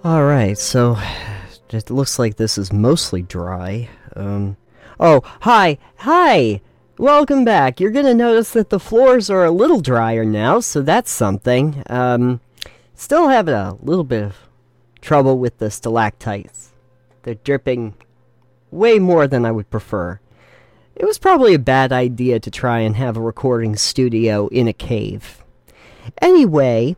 Alright, so it looks like this is mostly dry. Oh, hi! Welcome back. You're gonna notice that the floors are a little drier now, so that's something. Still having a little bit of trouble with the stalactites. They're dripping way more than I would prefer. It was probably a bad idea to try and have a recording studio in a cave. Anyway,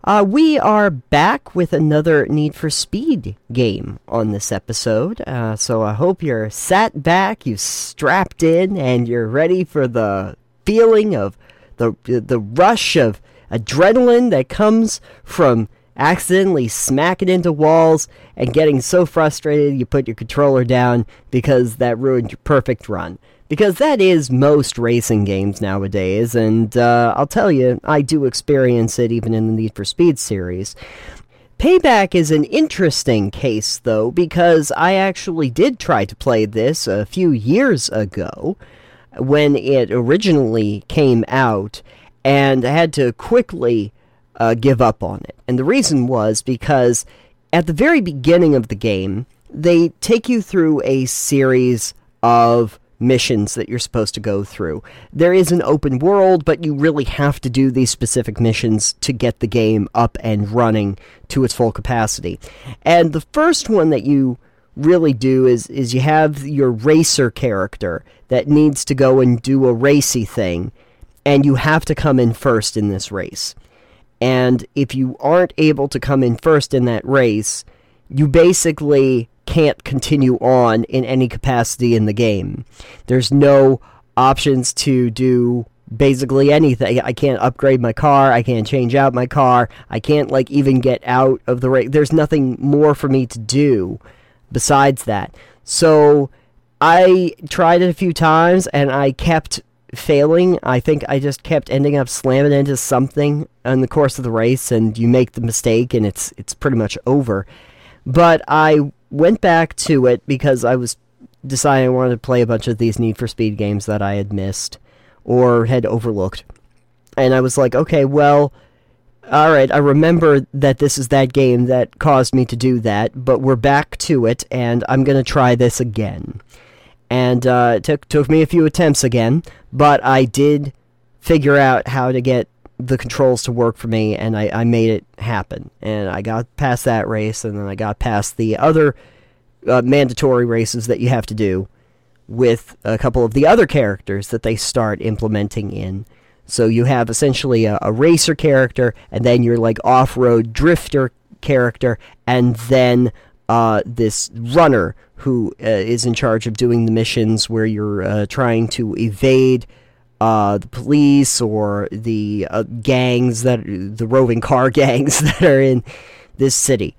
we are back with another Need for Speed game on this episode, so I hope you're sat back, you've strapped in, and you're ready for the feeling of the rush of adrenaline that comes from accidentally smacking into walls and getting so frustrated you put your controller down because that ruined your perfect run. Because that is most racing games nowadays, and I'll tell you, I do experience it even in the Need for Speed series. Payback is an interesting case, though, because I actually did try to play this a few years ago when it originally came out, and I had to quickly give up on it. And the reason was because at the very beginning of the game, they take you through a series of missions that you're supposed to go through. There is an open world, but you really have to do these specific missions to get the game up and running to its full capacity. And the first one that you really do is you have your racer character that needs to go and do a racy thing, and you have to come in first in this race. And if you aren't able to come in first in that race, you basically can't continue on in any capacity in the game. There's no options to do basically anything. I can't upgrade my car, I can't change out my car, I can't even get out of the race. There's nothing more for me to do besides that. So I tried it a few times and I kept failing. I think I just kept ending up slamming into something in the course of the race, and you make the mistake and it's pretty much over. But I went back to it because I was deciding I wanted to play a bunch of these Need for Speed games that I had missed or had overlooked. And I was like, okay, well, alright, I remember that this is that game that caused me to do that, but we're back to it, and I'm going to try this again. And it took me a few attempts again, but I did figure out how to get the controls to work for me, and I made it happen. And I got past that race, and then I got past the other mandatory races that you have to do with a couple of the other characters that they start implementing in. So you have essentially a racer character, and then your off-road drifter character, and then this runner who is in charge of doing the missions where you're trying to evade the police or the gangs, the roving car gangs that are in this city.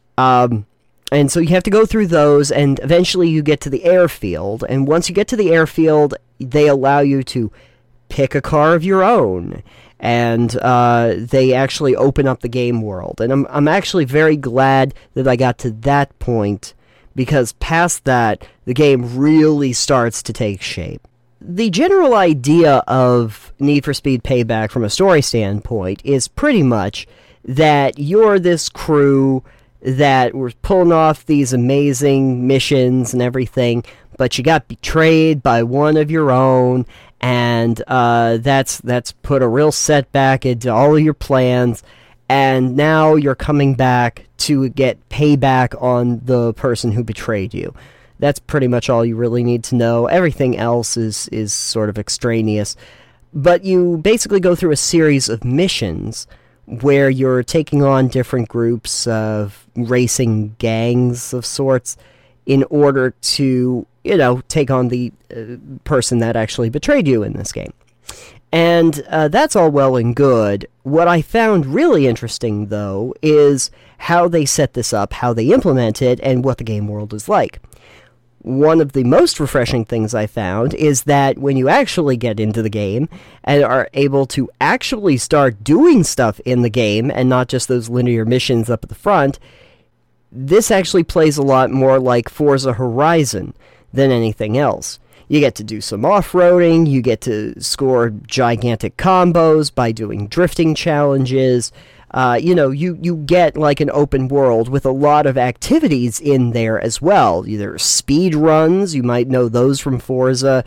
And so you have to go through those, and eventually you get to the airfield. And once you get to the airfield, they allow you to pick a car of your own. And they actually open up the game world. And I'm actually very glad that I got to that point, because past that, the game really starts to take shape. The general idea of Need for Speed Payback from a story standpoint is pretty much that you're this crew that was pulling off these amazing missions and everything, but you got betrayed by one of your own, and that's put a real setback into all of your plans, and now you're coming back to get payback on the person who betrayed you. That's pretty much all you really need to know. Everything else is sort of extraneous. But you basically go through a series of missions where you're taking on different groups of racing gangs of sorts in order to, take on the person that actually betrayed you in this game. And that's all well and good. What I found really interesting, though, is how they set this up, how they implement it, and what the game world is like. One of the most refreshing things I found is that when you actually get into the game and are able to actually start doing stuff in the game and not just those linear missions up at the front, this actually plays a lot more like Forza Horizon than anything else. You get to do some off-roading, you get to score gigantic combos by doing drifting challenges, you get like an open world with a lot of activities in there as well. Either speed runs, you might know those from Forza.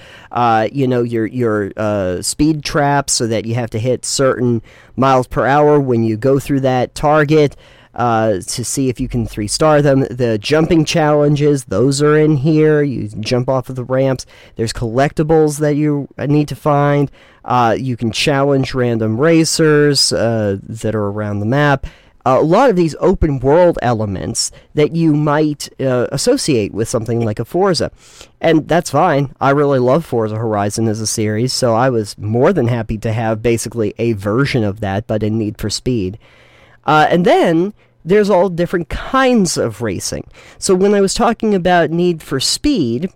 Your speed traps, so that you have to hit certain miles per hour when you go through that target. To see if you can 3-star them. The jumping challenges, those are in here. You jump off of the ramps. There's collectibles that you need to find. You can challenge random racers that are around the map. A lot of these open world elements that you might associate with something like a Forza. And that's fine. I really love Forza Horizon as a series, so I was more than happy to have basically a version of that, but in Need for Speed. And then there's all different kinds of racing. So when I was talking about Need for Speed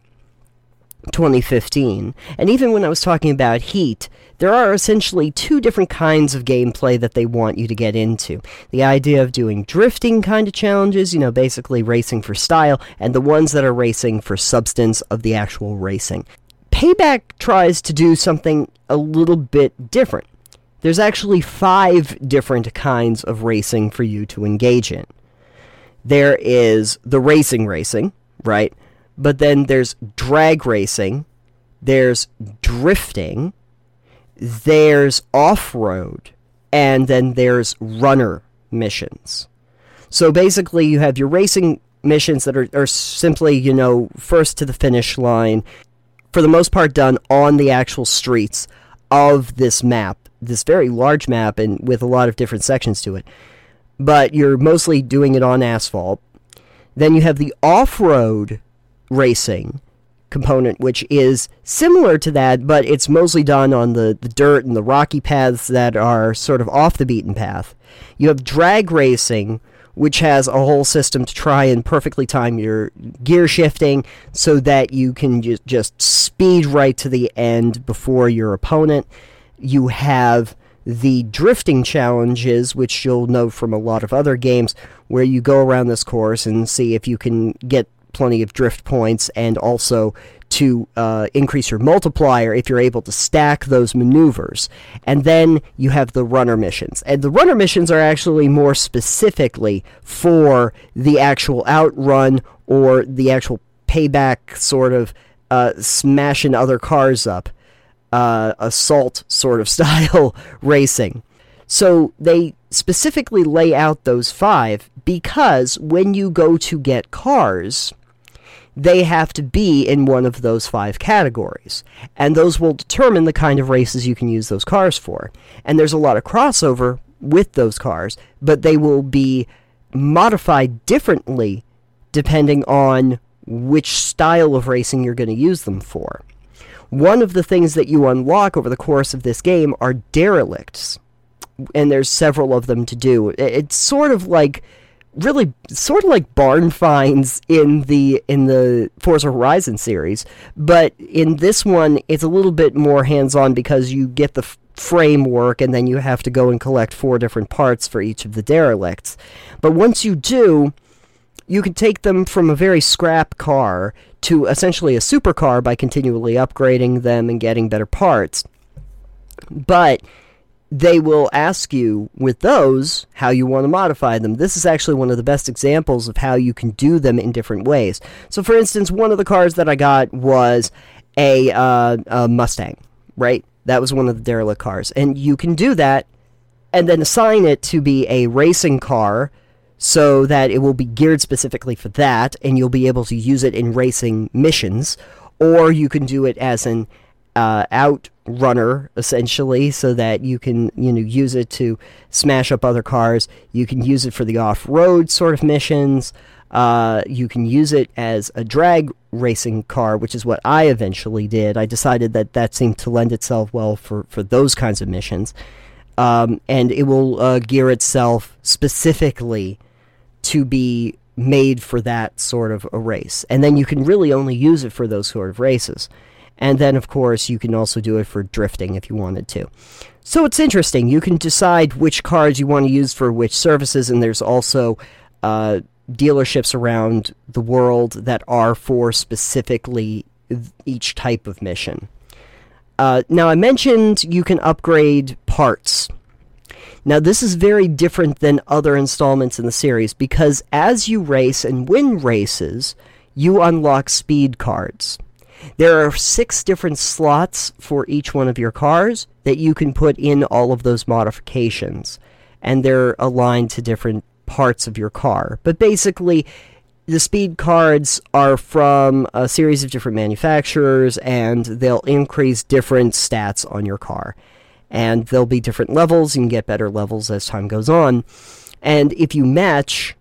2015, and even when I was talking about Heat, there are essentially 2 different kinds of gameplay that they want you to get into. The idea of doing drifting kind of challenges, basically racing for style, and the ones that are racing for substance of the actual racing. Payback tries to do something a little bit different. There's actually 5 different kinds of racing for you to engage in. There is the racing, right? But then there's drag racing, there's drifting, there's off-road, and then there's runner missions. So basically you have your racing missions that are simply, first to the finish line, for the most part done on the actual streets of this map. This very large map and with a lot of different sections to it. But you're mostly doing it on asphalt. Then you have the off-road racing component, which is similar to that, but it's mostly done on the dirt and the rocky paths that are sort of off the beaten path. You have drag racing, which has a whole system to try and perfectly time your gear shifting so that you can just speed right to the end before your opponent. You have the drifting challenges, which you'll know from a lot of other games, where you go around this course and see if you can get plenty of drift points, and also to increase your multiplier if you're able to stack those maneuvers. And then you have the runner missions. And the runner missions are actually more specifically for the actual outrun or the actual payback sort of smashing other cars up. Assault sort of style racing. So they specifically lay out those 5 because when you go to get cars, they have to be in one of those 5 categories. And those will determine the kind of races you can use those cars for. And there's a lot of crossover with those cars, but they will be modified differently depending on which style of racing you're going to use them for. One of the things that you unlock over the course of this game are derelicts, and there's several of them to do. It's sort of like barn finds in the Forza Horizon series, but in this one it's a little bit more hands-on because you get the framework and then you have to go and collect 4 different parts for each of the derelicts. But once you do, you can take them from a very scrap car to essentially a supercar by continually upgrading them and getting better parts. But they will ask you with those how you want to modify them. This is actually one of the best examples of how you can do them in different ways. So for instance, one of the cars that I got was a Mustang, right? That was one of the derelict cars. And you can do that and then assign it to be a racing car so that it will be geared specifically for that, and you'll be able to use it in racing missions. Or you can do it as an outrunner, essentially, so that you can use it to smash up other cars. You can use it for the off-road sort of missions. You can use it as a drag racing car, which is what I eventually did. I decided that seemed to lend itself well for those kinds of missions. And it will gear itself specifically to be made for that sort of a race. And then you can really only use it for those sort of races. And then, of course, you can also do it for drifting if you wanted to. So it's interesting. You can decide which cars you want to use for which services, and there's also dealerships around the world that are for specifically each type of mission. Now, I mentioned you can upgrade parts. Now, this is very different than other installments in the series, because as you race and win races, you unlock speed cards. There are 6 different slots for each one of your cars that you can put in all of those modifications, and they're aligned to different parts of your car. But basically, the speed cards are from a series of different manufacturers, and they'll increase different stats on your car. And there'll be different levels. You can get better levels as time goes on. And if you match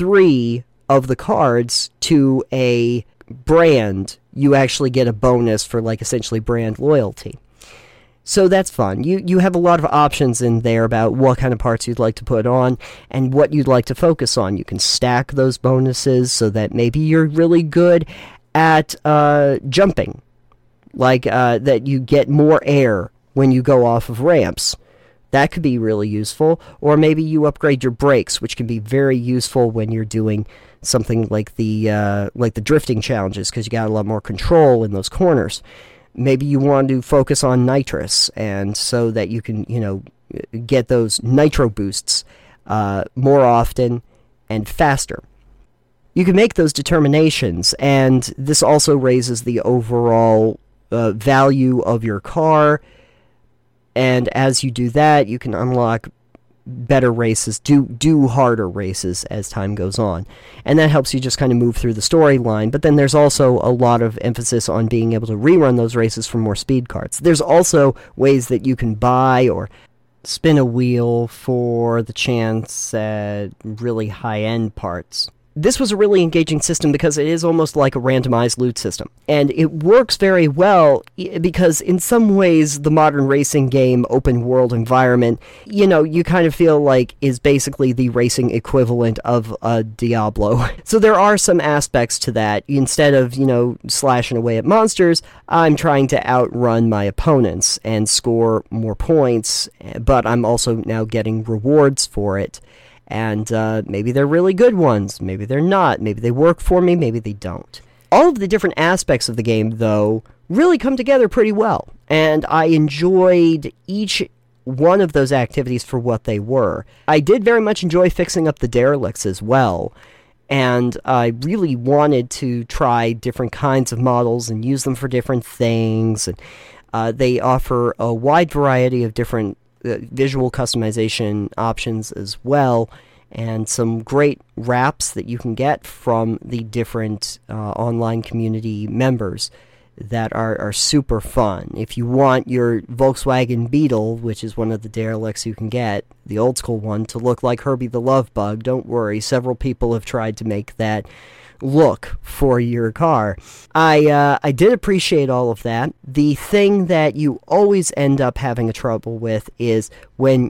3 of the cards to a brand, you actually get a bonus for, like, essentially brand loyalty. So that's fun. You have a lot of options in there about what kind of parts you'd like to put on and what you'd like to focus on. You can stack those bonuses so that maybe you're really good at jumping, like that you get more air when you go off of ramps. That could be really useful. Or maybe you upgrade your brakes, which can be very useful when you're doing something like the drifting challenges, because you got a lot more control in those corners. Maybe you want to focus on nitrous, and so that you can, get those nitro boosts more often and faster. You can make those determinations, and this also raises the overall value of your car. And as you do that, you can unlock better races, do harder races as time goes on. And that helps you just kind of move through the storyline. But then there's also a lot of emphasis on being able to rerun those races for more speed cards. There's also ways that you can buy or spin a wheel for the chance at really high-end parts. This was a really engaging system because it is almost like a randomized loot system. And it works very well because in some ways the modern racing game open world environment, you kind of feel like is basically the racing equivalent of a Diablo. So there are some aspects to that. Instead of, slashing away at monsters, I'm trying to outrun my opponents and score more points, but I'm also now getting rewards for it. And maybe they're really good ones, maybe they're not, maybe they work for me, maybe they don't. All of the different aspects of the game, though, really come together pretty well, and I enjoyed each one of those activities for what they were. I did very much enjoy fixing up the derelicts as well, and I really wanted to try different kinds of models and use them for different things, and they offer a wide variety of different visual customization options as well, and some great wraps that you can get from the different online community members that are super fun. If you want your Volkswagen Beetle, which is one of the derelicts you can get, the old school one, to look like Herbie the Love Bug, don't worry, several people have tried to make that look for your car. I did appreciate all of that. The thing that you always end up having a trouble with is when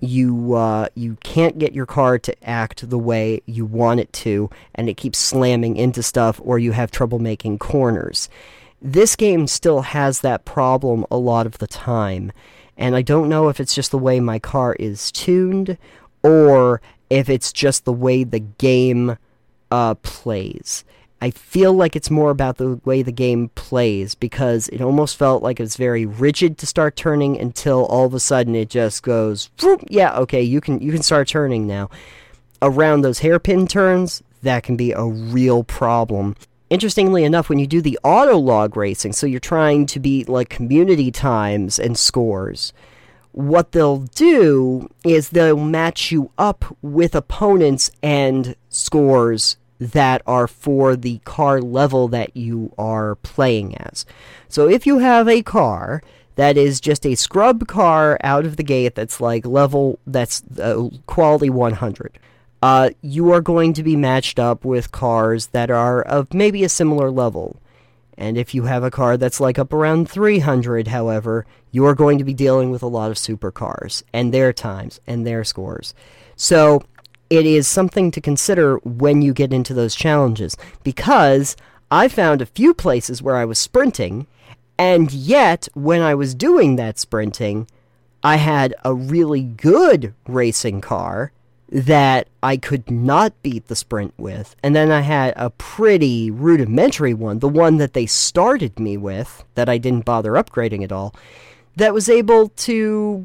you can't get your car to act the way you want it to, and it keeps slamming into stuff, or you have trouble making corners. This game still has that problem a lot of the time, and I don't know if it's just the way my car is tuned, or if it's just the way the game plays. I feel like it's more about the way the game plays, because it almost felt like it was very rigid to start turning until all of a sudden it just goes, whoop, yeah, okay, you can start turning now. Around those hairpin turns, that can be a real problem. Interestingly enough, when you do the auto log racing, so you're trying to beat like community times and scores, what they'll do is they'll match you up with opponents and scores that are for the car level that you are playing as. So if you have a car that is just a scrub car out of the gate that's like level, that's quality 100, you are going to be matched up with cars that are of maybe a similar level. And if you have a car that's like up around 300, however, you are going to be dealing with a lot of supercars and their times and their scores. So it is something to consider when you get into those challenges, because I found a few places where I was sprinting, and yet when I was doing that sprinting, I had a really good racing car that I could not beat the sprint with, and then I had a pretty rudimentary one, the one that they started me with, that I didn't bother upgrading at all, that was able to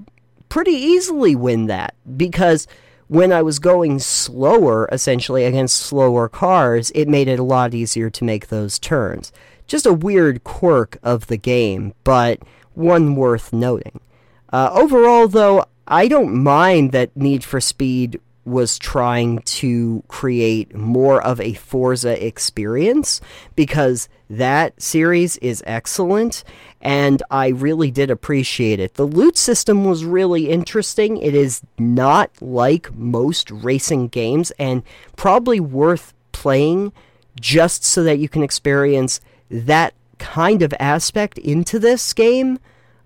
pretty easily win that, because when I was going slower, essentially, against slower cars, it made it a lot easier to make those turns. Just a weird quirk of the game, but one worth noting. Overall, though, I don't mind that Need for Speed was trying to create more of a Forza experience, because that series is excellent, and I really did appreciate it. The loot system was really interesting. It is not like most racing games, and probably worth playing just so that you can experience that kind of aspect into this game.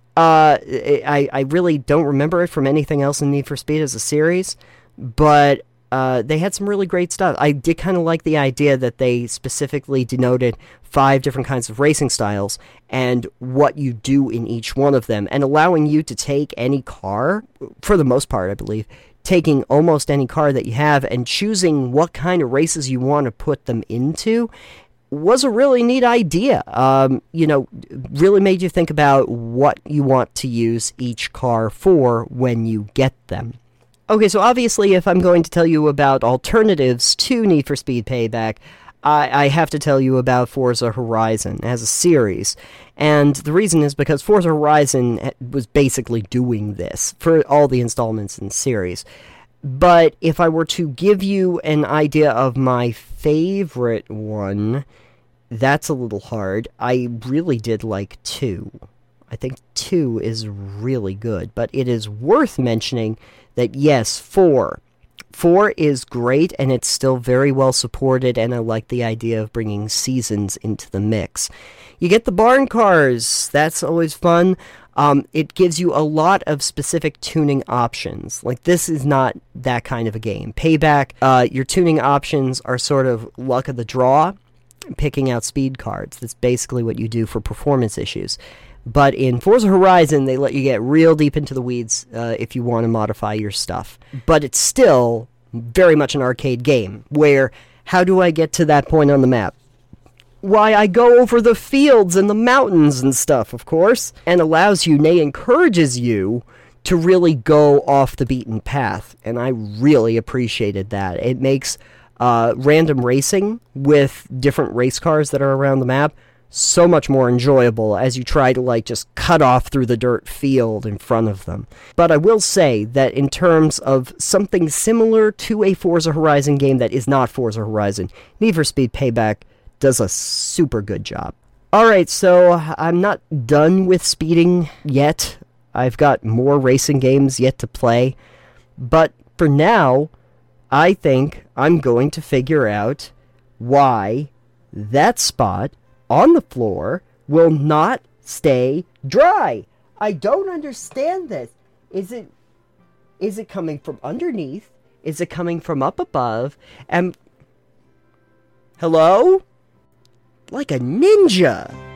I really don't remember it from anything else in Need for Speed as a series, but they had some really great stuff. I did kind of like the idea that they specifically denoted 5 different kinds of racing styles and what you do in each one of them, and allowing you to take any car, for the most part, I believe, taking almost any car that you have and choosing what kind of races you want to put them into was a really neat idea. Really made you think about what you want to use each car for when you get them. Okay, so obviously if I'm going to tell you about alternatives to Need for Speed Payback, I have to tell you about Forza Horizon as a series. And the reason is because Forza Horizon was basically doing this for all the installments in the series. But if I were to give you an idea of my favorite one, that's a little hard. I really did like 2. I think 2 is really good, but it is worth mentioning that yes, 4 is great, and it's still very well supported, and I like the idea of bringing seasons into the mix. You get the barn cars. That's always fun. It gives you a lot of specific tuning options. Like, this is not that kind of a game. Payback, your tuning options are sort of luck of the draw, picking out speed cards. That's basically what you do for performance issues. But in Forza Horizon, they let you get real deep into the weeds if you want to modify your stuff. But it's still very much an arcade game, where how do I get to that point on the map? Why, I go over the fields and the mountains and stuff, of course, and allows you, nay, encourages you to really go off the beaten path, and I really appreciated that. It makes random racing with different race cars that are around the map so much more enjoyable as you try to, just cut off through the dirt field in front of them. But I will say that in terms of something similar to a Forza Horizon game that is not Forza Horizon, Need for Speed Payback does a super good job. Alright, so I'm not done with speeding yet. I've got more racing games yet to play. But for now, I think I'm going to figure out why that spot on the floor will not stay dry. I don't understand this. Is it coming from underneath? Is it coming from up above? And hello? Like a ninja.